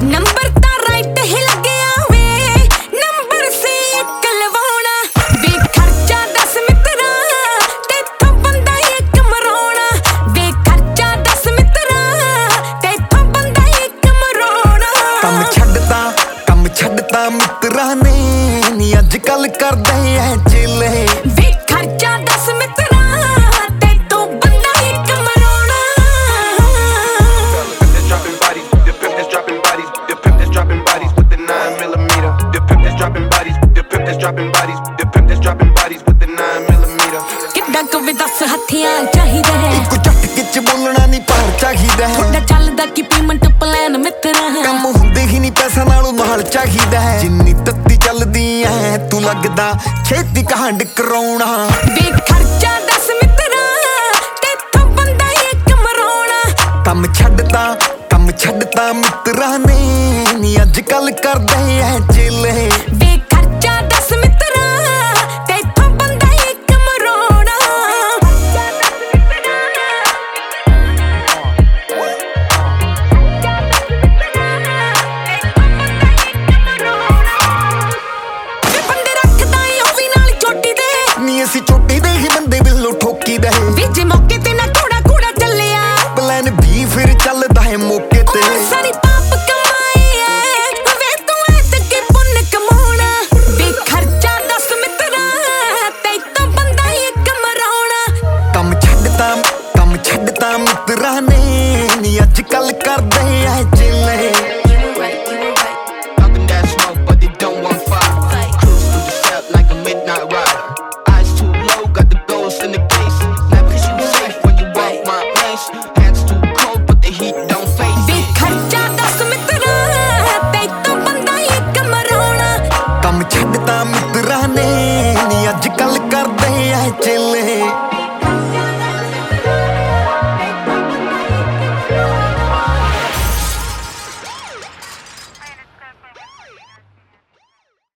Number ਤਾਂ right ਹੀ ਲੱਗਿਆ ਵੇ, number ਸੀ ਇੱਕ ਲਵਾਉਣਾ ਵੇ। ਖਰਚਾ ਦੱਸ ਮਿੱਤਰਾ ਤੇਥੋਂ ਬੰਦਾ ਇੱਕ ਮਰਾਉਣਾ ਵੇ। ਖਰਚਾ ਦੱਸ ਮਿੱਤਰਾ ਤੇਥੋਂ ਬੰਦਾ ਇੱਕ ਮਰਾਉਣਾ। ਕੰਮ ਛੱਡਤਾ ਮਿੱਤਰਾਂ ਨੇ ਨੀ ਅੱਜ ਕੱਲ ਕਰਦੇ ਐ ਚੇਲੇ ਵੇ। ਖਰਚਾ ਦੱਸ ਮਿੱਤਰਾ ਤੇਥੋਂ ਬੰਦਾ ਇੱਕ ਮਰਾਉਣਾ। Dropping bodies, the pimp that's dropping bodies, the pimp that's dropping bodies with the 9mm. The pimp that's dropping bodies, the pimp that's dropping bodies, the pimp that's dropping bodies with the 9mm. ਕਿੱਦਾਂ ਕਵੇ ਦੱਸ ਹੱਥਿਆਂ ਚਾਹੀਦਾ ਹੈ, ਇੱਕੋ ਝਟਕੇ ਚ ਬੋਲਣਾ ਨੀ ਪਾਰ ਚਾਹੀਦਾ ਹੈ। ਤੁਹਾਡਾ ਚੱਲਦਾ ਕੀ ਪੇਮੈਂਟ ਪਲਾਨ ਮਿੱਤਰਾ। ਕੰਮ ਹੁੰਦੇ ਹੀ ਨੀ ਪੈਸਾ ਨਾਲੋਂ ਮਾਲ ਚਾਹੀਦਾ ਹੈ। ਜਿੰਨੀ ਤੱਤੀ ਚੱਲਦੀ ਐ ਤੂੰ ਲੱਗਦਾ ਛੇਤੀ ਕਾਂਡ ਕਰਾਉਣਾ ਵੇ। ਖਰਚਾ ਦੱਸ ਮਿੱਤਰਾ ਤੇਥੋਂ ਬੰਦਾ ਇੱਕ ਮਰਾਉਣਾ। ਕੰਮ ਛੱਡਤਾ ਮਿੱਤਰਾਂ ਨੇ ਨੀ ਅੱਜ ਕੱਲ ਕਰਦੇ ਐ ਚੇਲੇ